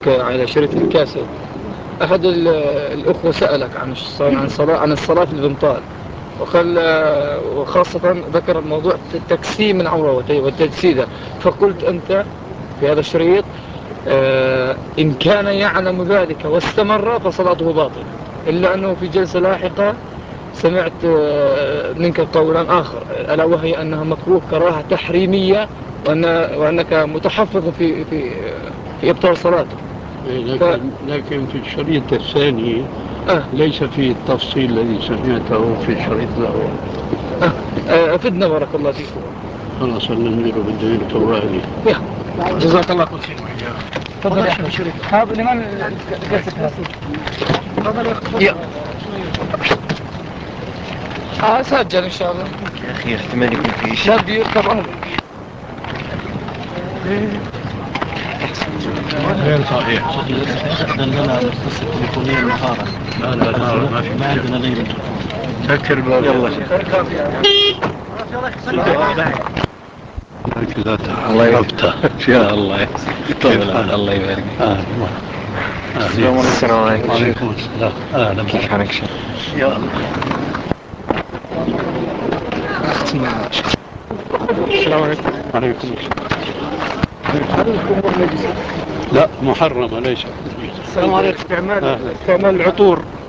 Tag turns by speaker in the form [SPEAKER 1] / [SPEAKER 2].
[SPEAKER 1] على شريط الكاسيت. أحد الأخوة سألك عن الصلاة في البنطال، وخاصة ذكر موضوع تقسيم العورة والتجسيدة، فقلت أنت في هذا الشريط إن كان يعلم ذلك واستمر فصلاته باطلة، إلا أنه في جلسة لاحقة سمعت منك قولا آخر، ألا وهي أنها مكروه كراهة تحريمية، وأنك متحفظ في إبطال صلاته.
[SPEAKER 2] لكن في الشريط الثاني ليس فيه التفصيل الذي سمعته في الشريط الأول.
[SPEAKER 1] أفدنا بارك الله فيكم.
[SPEAKER 2] خلاص نمير بالدليل التوالي.
[SPEAKER 1] جزاك الله كل خير. تفضل يا أحمد شريط. هذا لمن قلت تفضل يا سجل إن شاء الله.
[SPEAKER 3] يا أخي احتمال يكون في شيء.
[SPEAKER 1] لا بيركب أهل.
[SPEAKER 2] غير صحيح.
[SPEAKER 3] أخذ لنا القصة التليفونية النهارة.
[SPEAKER 2] لا ما في
[SPEAKER 3] ما عندنا ليلة تليفون.
[SPEAKER 2] سكر الباب.
[SPEAKER 3] يلا
[SPEAKER 2] الله يفتح. يا الله.
[SPEAKER 3] الله يبارك. السلام عليكم.
[SPEAKER 2] وعليكم السلام. أهلا
[SPEAKER 3] كيف حالك شيخ؟
[SPEAKER 2] يا الله.
[SPEAKER 1] السلام عليكم.
[SPEAKER 2] وعليكم السلام. لا محرمة ليش.
[SPEAKER 1] السلام عليكم. استعمال العطور